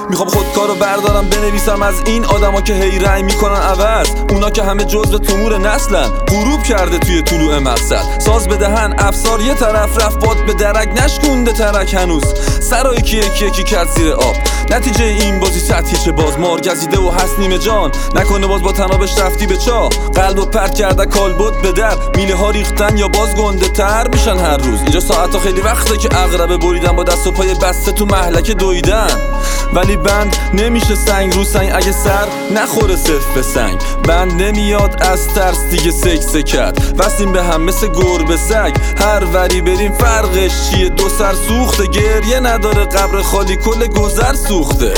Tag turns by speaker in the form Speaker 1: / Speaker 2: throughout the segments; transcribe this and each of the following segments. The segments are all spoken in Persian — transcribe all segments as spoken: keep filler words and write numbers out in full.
Speaker 1: میخوام خودکارو بردارم بنویسم از این آدما که هی رنگ میکنن عوض، اونا که همه جزو تومور نسلن. غروب کرده توی طلوع مقصد، ساز بدهن افسار یه طرف رفت باد به درک، نشکونده ترک هنوز سرایی که یکی یکی کرد زیر آب. نتیجه این بازی سطحی چه باز مار گزیده و هست نیمه جان، نکنه باز با تنابش رفتی به چاه. قلب و پرت کرده کالبد به در، میله ها ریختن یا باز گنده تر میشن هر روز. اینجا ساعتا خیلی وقته که عقربه بریدن با دست و پای بسته تو محلکه دویدن، ولی بند نمیشه سنگ رو سنگ اگه سر نخوره صف به سنگ. بند نمیاد از ترس دیگه سکسه کرد، وصلیم به هم مثل گربه سگ. هر وری بریم فرقش چیه؟ دو سر سوخته، گریه نداره قبر خالی کل گذر سوخته.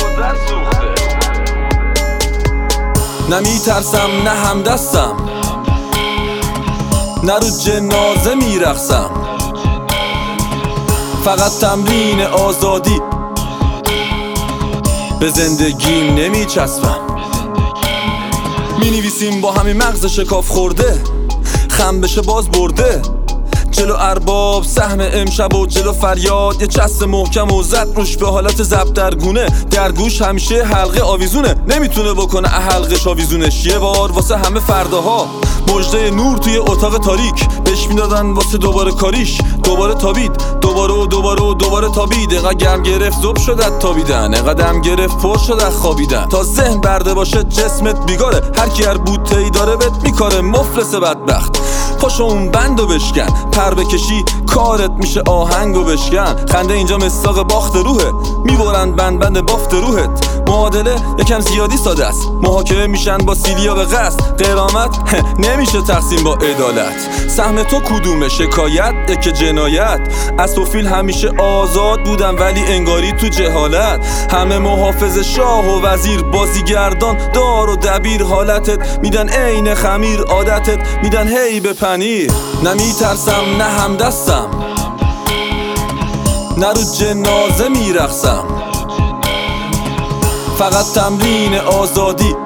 Speaker 1: نه میترسم نه همدستم، نه رو جنازه میرقصم، فقط تمرین آزادی به زندگیم نمیچسبم. مینویسیم با همین مغز شکاف خورده، خم بشه باز برده. جلو ارباب سهم امشب و جلو فریاد یه چست محکم و زد روش به حالت ضبط در گونه. در گوش همیشه حلقه آویزونه، نمیتونه بکنه حلقش آویزونش. یه بار واسه همه فرداها مژده نور توی اتاق تاریک، بهش میدادن واسه دوباره کاریش. دوباره تابید، دوباره و دوباره و دوباره تابید. انقدر گرم گرفت زوب شدت تابیدن، انقدر دم گرفت پر شدت خوابیدن. تا ذهن برده باشه جسمت بیگاره، هر کی هر بوته‌ای داره بهت میکاره. مفلس بدبخت پاشو اون بندو بشکن، پر بکشی کارت میشه آهنگو بشکن. خنده اینجا مستاق باخت روحه، میبرند بند بند بافت روحت. معادله یکم زیادی ساده است، محاکمه میشن با سیلیا به قصد. قرامت نمیشه تقسیم با عدالت. سهم تو کدومه؟ شکایت یکی جنایت. از تو فیل همیشه آزاد بودم ولی انگاری تو جهالت. همه محافظ شاه و وزیر، بازیگردان دار و دبیر. حالتت میدن عین خمیر، عادتت میدن هی به پنیر. نمیترسم نه همدستم، نه رو جنازه میرقصم، فقط تمرین آزادی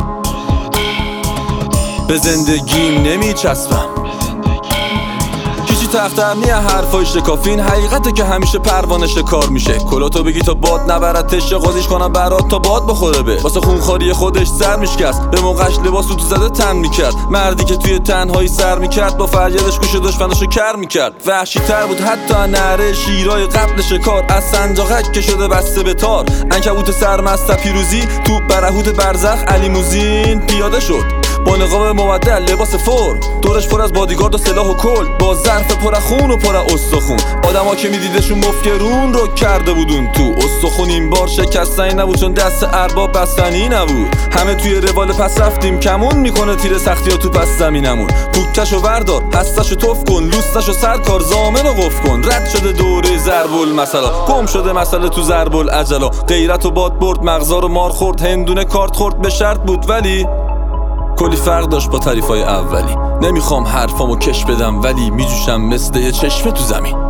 Speaker 1: به زندگیم نمیچسبم. کیچی تختر نیه حرفای شکافین، حقیقته که همیشه پروانه شکار میشه. کلاتو بگی تا باد نبرتش، قاضیش کنم برات تا باد بخوره به. واسه خونخواری خودش سر میشکست، به موقعش لباسو تو زده تن میکرد. مردی که توی تنهایی سر میکرد، با فریادش گوش دشمنشو کر میکرد. وحشی تر بود حتی نره شیرای قبل شکار، از سنجاقک که شده بسته به تار. عنکبوت سرمست پیروزی تو برهوت برزخ علی موزین پیاده شد با نقاب مبدل لباس فرم، دورش پر از بادیگارد و سلاح و کل، با ظرف پر خون و پر استخون. آدما که میدیدشون مفکرون رو کرده بودون تو استخون. این بار شکستنی نبود چون دست ارباب بستنی نبود. همه توی روال پس رفتیم، کمون میکنه تیر سختی ها تو پس زمینمون. پوکتشو بردار، هستشو توف کن، لوستشو سرکار، زامن رو قفل کن. رد شده دوره ضرب المثل، گم شده مسئله تو ضرب العجلا. غیرت و باد برد، مغزا رو مار خورد، هندونه کارت خورد به شرط بود ولی کلی فرق داشت با تعریفای اولی. نمیخوام حرفامو کش بدم ولی میجوشم مثل یه چشمه تو زمین.